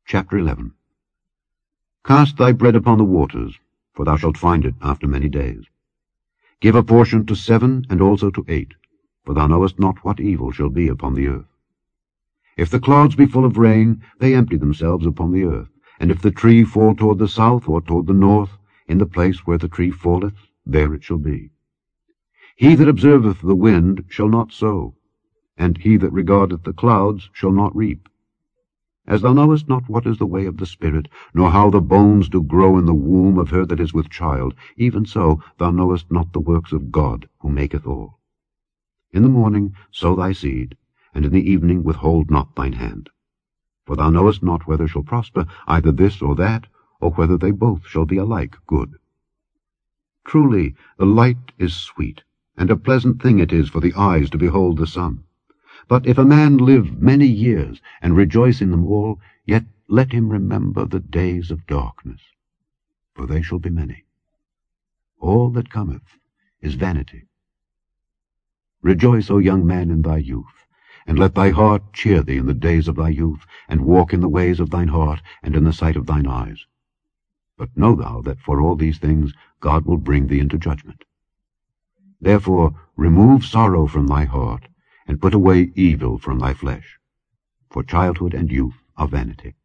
Chapter 11. Cast thy bread upon the waters, for thou shalt find it after many days. Give a portion to 7 and also to 8, for thou knowest not what evil shall be upon the earth. If the clouds be full of rain, they empty themselves upon the earth. And if the tree fall toward the south or toward the north, in the place where the tree falleth, there it shall be. He that observeth the wind shall not sow, and he that regardeth the clouds shall not reap. As thou knowest not what is the way of the Spirit, nor how the bones do grow in the womb of her that is with child, even so thou knowest not the works of God, who maketh all. In the morning sow thy seed, and in the evening withhold not thine hand. For thou knowest not whether shall prosper either this or that, or whether they both shall be alike good. Truly the light is sweet, and a pleasant thing it is for the eyes to behold the sun. But if a man live many years, and rejoice in them all, yet let him remember the days of darkness, for they shall be many. All that cometh is vanity. Rejoice, O young man, in thy youth, and let thy heart cheer thee in the days of thy youth, and walk in the ways of thine heart, and in the sight of thine eyes. But know thou that for all these things God will bring thee into judgment. Therefore remove sorrow from thy heart, and put away evil from thy flesh. For childhood and youth are vanity.